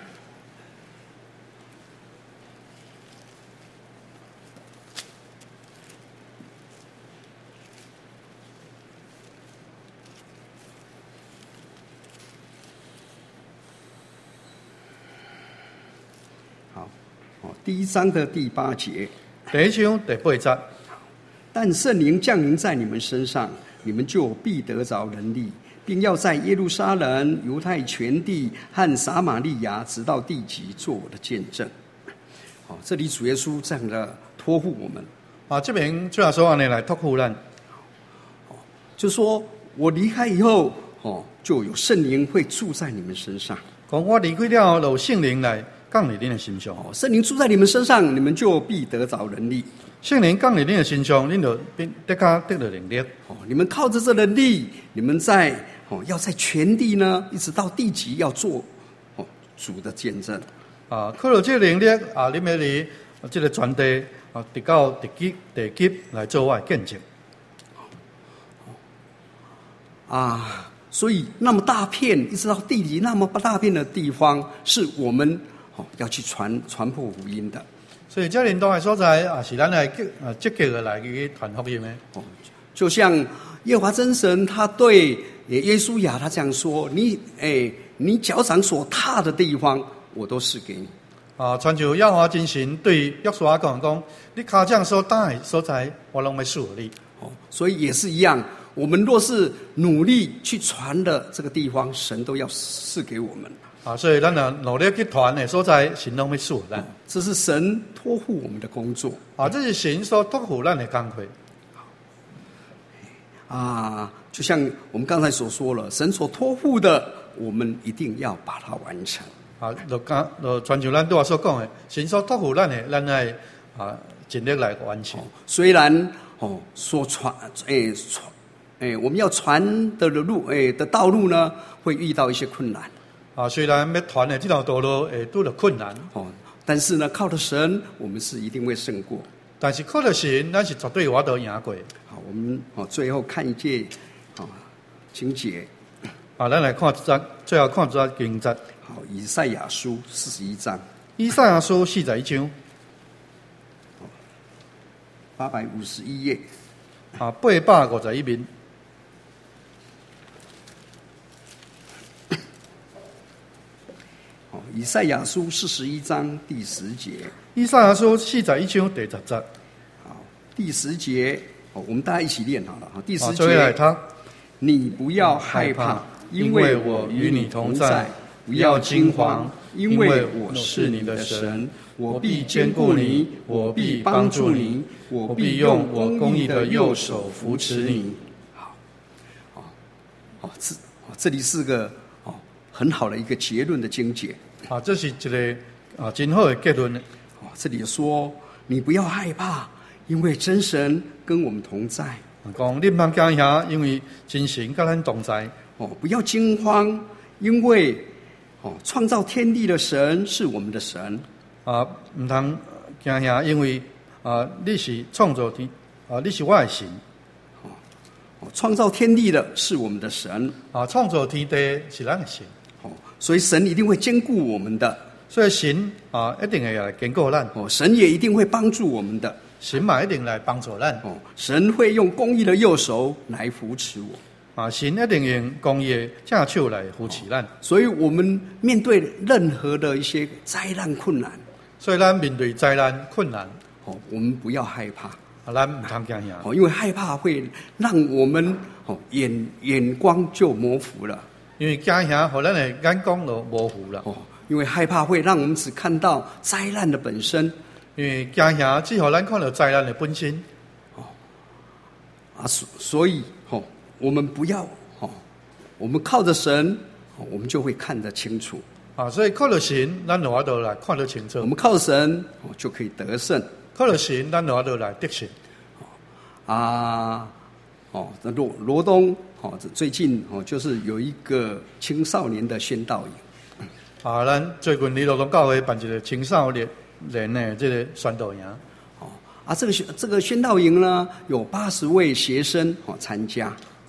好，哦，第一章的第八节。 第一章第八节。 但圣灵降临在你们身上，你们就必得着能力，并要在耶路撒冷、犹太全地和撒玛利亚，直到地极，做我的见证。好，这里主耶稣这样的托付我们啊，这边主要说安尼来托付咱， 就说我离开以后，哦，就有圣灵会住在你们身上。 讲我离开了后，有圣灵来降在恁的心上。 哦，圣灵住在你们身上，你们就必得着能力。 圣灵降在恁的身上，恁就变得加得到能力。 哦，你们靠着这能力，你们在哦要在全地呢，一直到地极要做哦主的见证。 啊，靠着这个能力啊，你们伫这个传递啊，直到地极地极来做我的见证。 啊，所以那么大片，一直到地极那么大片的地方，是我们哦要去传传播福音的。 所以这领导的所在啊，是咱来啊积极的来去传福音的。 哦，就像耶和华真神他对耶稣亚他这样说：“你哎，你脚掌所踏的地方，我都是给你。” 啊，传就耶和华真神对约书亚讲讲：“你脚掌所踏的所在，我拢要赐予你。” 哦，所以也是一样，我们若是努力去传的这个地方，神都要赐给我们。 啊，所以咱啊努力去传的所在，神拢会赐予咱。 这是神托付我们的工作。 啊，这是神所托付咱的工作。 啊，就像我们刚才所说了，神所托付的，我们一定要把它完成。 啊，就讲就传像咱对我所讲的，神所托付咱的，咱来啊尽力来完成。 哦，虽然哦所传诶传诶，我们要传的路诶的道路呢，会遇到一些困难。 啊，虽然要传的这条道路会拄着困难， 哦，但是呢，靠着神，我们是一定会胜过。 但是靠着神，咱是绝对我都赢过。 好，我们哦最后看一节啊经节。 啊，咱来看这最后看这经节。 好，以赛亚书四十一章。 以赛亚书四十一章。 八百五十一页。 啊，八百五十一面。 以赛亚书四十一章第十节。 以赛亚书四十一章第十节。 好，第十节，哦，我们大家一起念好了。好，第十节。 啊， 你不要害怕，因为我与你同在；不要惊慌，因为我是你的神。我必坚固你，我必帮助你，我必用我公义的右手扶持你。好，哦，哦，这哦这里是个哦很好的一个结论的经节。 啊，这是一个啊真好的结论。 哦，这里说你不要害怕，因为真神跟我们同在。 讲你唔通惊吓，因为真神跟咱同在。 哦，不要惊慌，因为哦创造天地的神是我们的神。 啊，唔通惊吓，因为啊你是创造天啊，你是我的神。 哦，创造天地的是我们的神。 啊，创造天地是咱的神。 哦，所以神一定会兼顾我们的。 所以神啊，一定会来兼顾咱。 哦，神也一定会帮助我们的。 神嘛一定来帮助咱。 哦，神会用公义的右手来扶持我。 啊，神一定用公义的正手来扶持咱。哦， 所以我们面对任何的一些灾难困难， 所以咱面对灾难困难， 哦，我们不要害怕。 啊，咱唔通惊吓。 哦，因为害怕会让我们哦眼眼光就模糊了。 因为惊吓，互咱的眼光就模糊了。 哦，因为害怕会让我们只看到灾难的本身。 因为惊吓只互咱看到灾难的本身。 哦，啊，所所以哦，我们不要哦，我们靠着神，哦，我们就会看得清楚。 啊，所以靠着神，咱就都来看得清楚。 我们靠神，哦，就可以得胜。 靠着神，咱就都来得胜。 啊，哦，那罗罗东，哦，最近哦，就是有一个青少年的宣道营。 啊，咱最近离罗东教会办一个青少年人的这个宣道营。 哦，啊，这个这个宣道营呢，有八十位学生哦参加。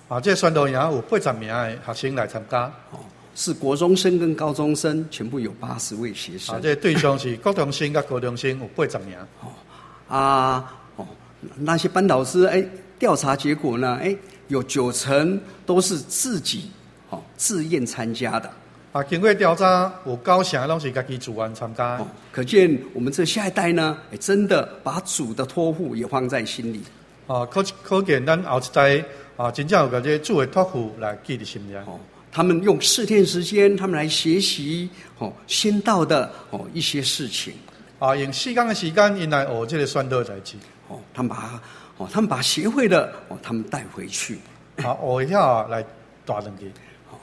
啊，这宣道营有八十名的学生来参加。 哦，是国中生跟高中生，全部有八十位学生。 啊，这对象是国中生跟高中生有八十名。 哦，啊，哦，那些班导师哎，调查结果呢，哎，有九成都是自己哦自愿参加的。 啊，经过调查，有九成拢是家己自愿参加。 哦，可见我们这下一代呢，哎，真的把主的托付也放在心里。 啊，可可见咱后一代啊，真正有把这主的托付来记在心里。 哦，他们用四天时间，他们来学习哦先到的哦一些事情。 啊，用四天的时间，因来学这个宣道代志。 哦，他们把哦他们把协会的哦他们带回去。 啊，学晓来带回去。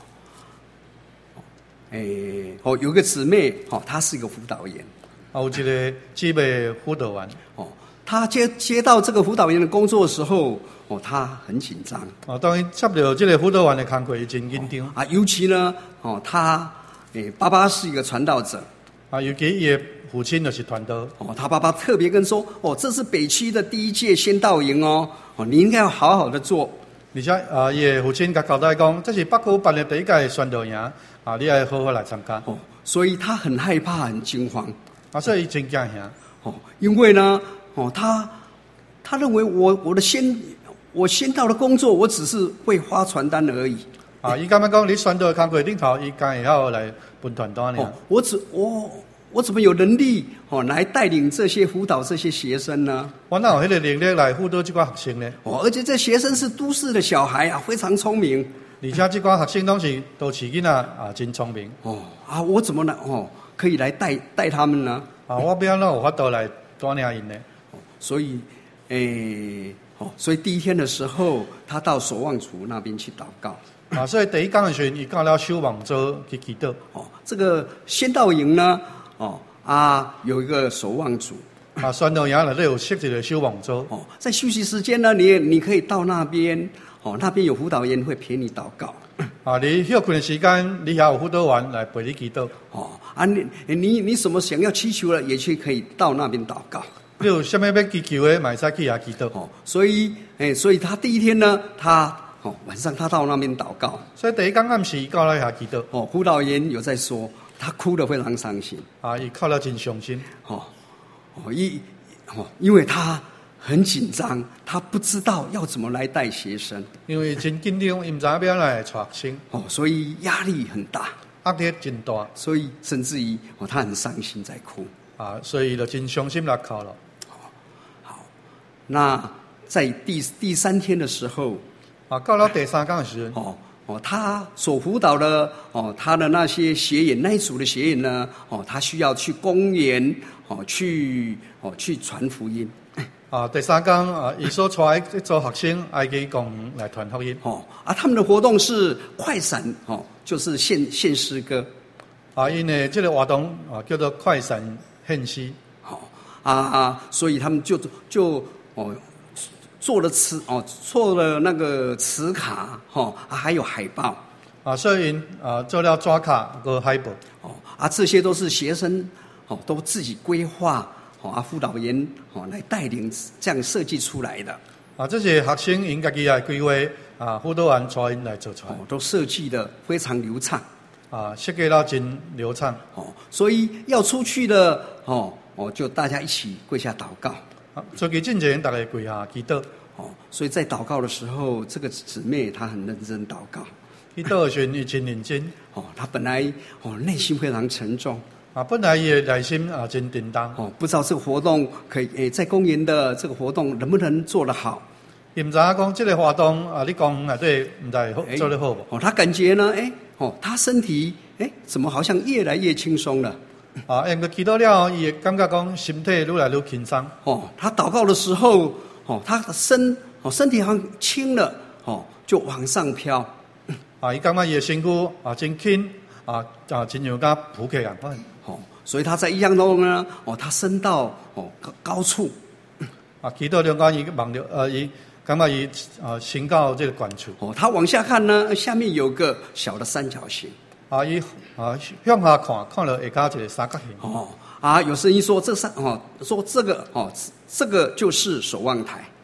诶，哦，有个姊妹，哦，她是一个辅导员。 啊，有一个姊妹辅导员。 哦，她接接到这个辅导员的工作的时候，哦，她很紧张。 哦，当然接到这个辅导员的工作，伊真紧张。 啊，尤其呢，哦，她诶，爸爸是一个传道者。 啊，尤其伊的父亲就是传道。 哦，他爸爸特别跟说，哦，这是北区的第一届先导营哦，哦，你应该要好好的做。 而且啊，伊的父亲甲交代讲，这是北区办的第一届宣道营。啊！你要好好来参加哦，所以他很害怕、很惊慌啊，所以真惊吓哦。因为呢，哦，他他认为我我的先我先到的工作，我只是会发传单而已啊。伊感觉讲你宣道工作顶头，伊敢会晓来分传单呢？ 我只我我怎么有能力哦来带领这些辅导这些学生呢？ 我哪有迄个能力来辅导这寡学生呢？ 哦，而且这学生是都市的小孩啊，非常聪明。 而且这寡学生拢是都市囡仔啊，真聪明哦啊！我怎么来哦可以来带带他们呢？ 啊，我边哪有法度来带领因呢？ 哦，所以，诶，哦，所以第一天的时候，他到守望处那边去祷告啊。所以第一天的时候，伊到了守望座去祈祷。 哦，这个先导营呢，哦啊，有一个守望组啊，宣道营内底有设一个守望座。 哦，在休息时间呢，你你可以到那边。哦，那边有辅导员会陪你祷告。 啊，你休困的时间，你也有辅导员来陪你祈祷。 哦，啊，你你你什么想要祈求了，也去可以到那边祷告。 你有什么要祈求的，买使去也祈祷。 哦，所以，诶，所以他第一天呢，他哦晚上他到那边祷告。 所以第一天暗时到来遐祈祷。 哦，辅导员有在说，他哭得非常伤心。 啊，伊哭了真伤心。 哦，哦，因哦，因为他。很紧张，他不知道要怎么来带学生， 因为真紧张，伊唔知影要来带学生， 哦，所以压力很大， 压力真大， 所以甚至于哦，他很伤心在哭， 啊，所以就真伤心来哭了。 好，好，那在第第三天的时候， 啊，到了第三天的时候， 哦哦，他所辅导的哦，他的那些学员那一组的学员呢，哦，他需要去公园哦，去哦去传福音。 啊，第三天啊，伊所带一组学生爱去公园来传福音。 哦，啊，他们的活动是快闪哦，就是献献诗歌。 啊，因为这个活动啊叫做快闪献诗。 好、哦、啊啊，所以他们就就哦做了词哦，做了那个词卡哦、啊，还有海报。 啊，所以因啊做了纸卡和海报。 哦啊，这些都是学生哦都自己规划。哦啊，辅导员哦来带领这样设计出来的啊，这些学生因家己来规划啊，辅导员带因来做出来， 哦，都设计的非常流畅啊，设计了真流畅哦，所以要出去的哦哦，就大家一起跪下祷告啊，出去之前大家跪下祈祷哦，所以在祷告的时候，这个姊妹她很认真祷告， 祈祷的时候伊真认真哦，她本来哦内心非常沉重。 啊，本来伊的内心啊真震荡哦，不知道这个活动可以诶，在公园的这个活动能不能做得好？ 伊唔知影讲这个活动啊，你公园内底唔知做得好不？ 哦，他感觉呢，诶，哦，他身体诶，怎么好像越来越轻松了？ 啊，因为祈祷了，伊感觉讲身体愈来愈轻松。 哦，他祷告的时候，哦，他的身哦身体好像轻了，哦，就往上飘。 啊，伊感觉伊的身躯啊真轻啊啊，真像甲浮起样款。 哦，所以他在异象中呢，哦，他升到哦高高处， 啊，祈祷中间伊望着，呃，伊感觉伊啊升到这个高处。 哦，他往下看呢，下面有个小的三角形。 啊，伊啊向下看，看到下骹一个三角形。 哦，啊，有声音说这三哦，说这个哦，这个就是守望台。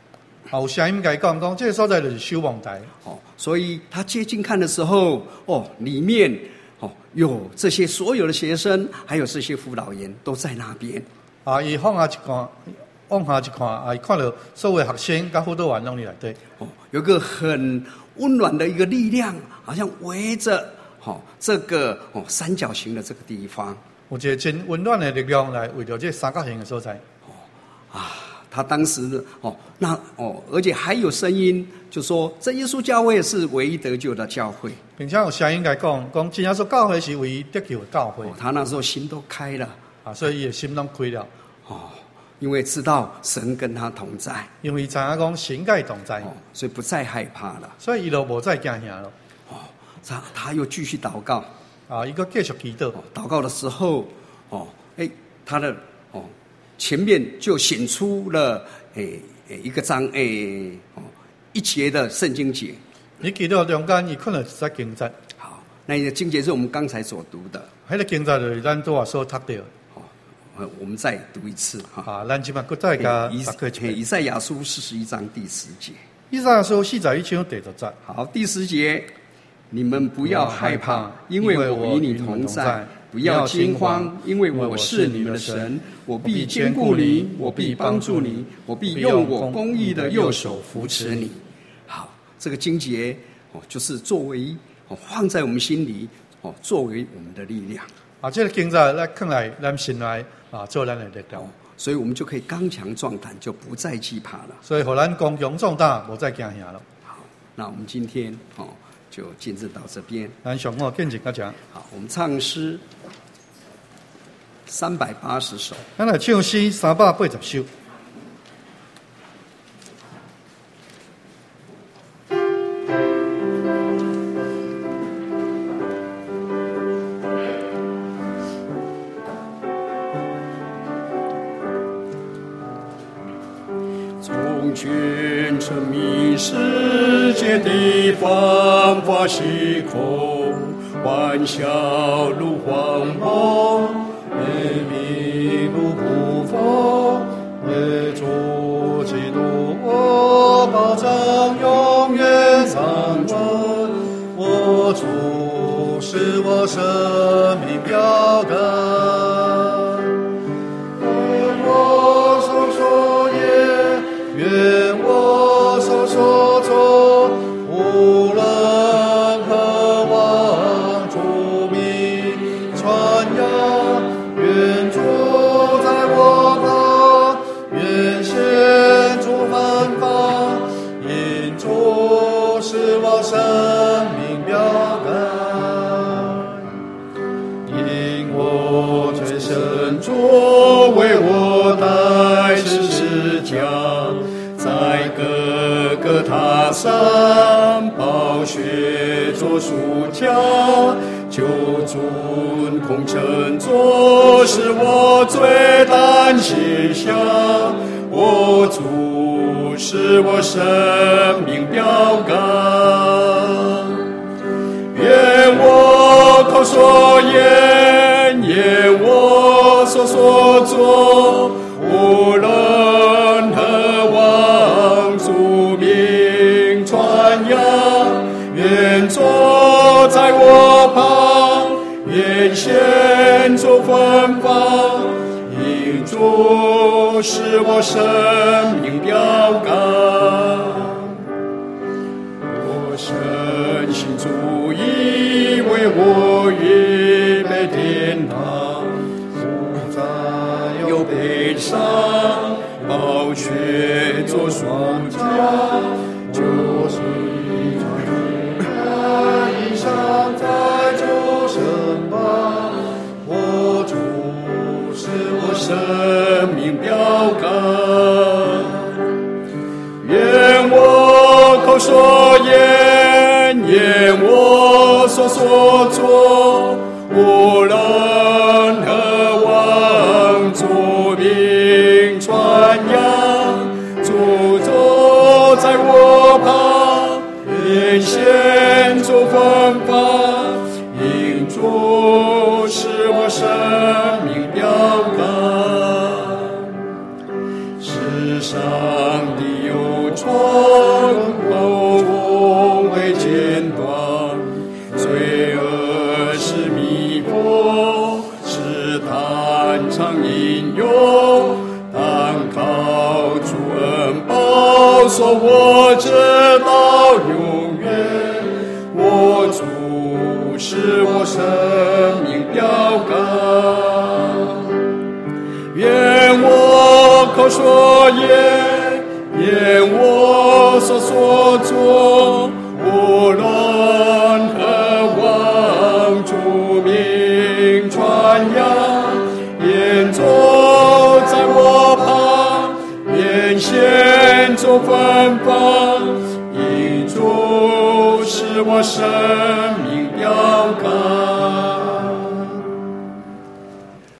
有声音甲伊讲讲，这个所在就是守望台。 哦，所以他接近看的时候，哦，里面哦有这些所有的学生，还有这些辅导员都在那边。 啊，伊放下一看，往下一看，啊，伊看到所有的学生甲辅导员拢伫内底。 哦，有个很温暖的一个力量，好像围着哦这个哦三角形的这个地方。 有一个真温暖的力量来围着这三角形的所在。 哦啊，他当时哦那哦，而且还有声音就说，这耶稣教会是唯一得救的教会， 并且有声音来讲，讲真耶稣教会是唯一得救的教会。 哦，他那时候心都开了啊，所以伊的心拢开了。 哦，因为知道神跟他同在， 因为知影讲神甲伊同在， 哦，所以不再害怕了。 所以伊就无再惊吓了。 哦，他他又继续祷告。 啊，一个继续祈祷。 哦，祷告的时候，哦，哎，他的哦前面就显出了诶诶一个章诶哦一节的圣经节。 你祈祷中间，伊看到一则经节。 好，那一个经节是我们刚才所读的。 迄个经节就是咱拄啊所读到。 好，呃，我们再读一次哈。 啊，咱即摆搁再加以读一遍。 以赛亚书四十一章第十节。 以赛亚书四十一章第十节。 好，第十节。你们不要害怕，因为我与你同在；不要惊慌，因为我是你们的神。我必坚固你，我必帮助你，我必用我公义的右手扶持你。好，这个经节哦，就是作为哦放在我们心里哦，作为我们的力量。 啊，这个经节来放来咱心内啊，做咱的力量。 所以我们就可以刚强壮胆，就不再惧怕了。 所以，互咱刚强壮胆，无再惊吓了。 好，那我们今天哦。就进入到这边。 咱上我见证个讲。 好，我们唱诗三百八十首。 咱来唱诗三百八十首。 从前沉迷世界的繁华虚空，欢笑如荒漠，迷路不放，为主基督保障永远长存。我主是我生命标杆。愿我所说做，无论渴望主名传扬，愿主在我旁，愿献主芬芳，因主是我生命标杆，因我最深主为我代世施教。在各个他山，暴雪做暑假，救主空乘坐是我最担心想。我主是我生命标杆，愿我口所言，愿我所所做，无论何往主名传扬，愿坐在我旁，愿献出芬芳，因主是我生命标杆。我深信主已为我预备天堂，不再有悲伤，暴雪做霜降，就是一场衣裳在主身旁。我主是我生命标杆，愿我口所言，愿我所所做，无论何往主名传扬，主坐在我旁，愿献出芬芳，因主是我生命标杆。世上的忧愁常引用，但靠主恩保守我直到永远。我主是我生命标杆，愿我口说言，愿我所所做，无论何往主名传扬，愿坐在我旁，愿献作芬芳，因主是我生命标杆。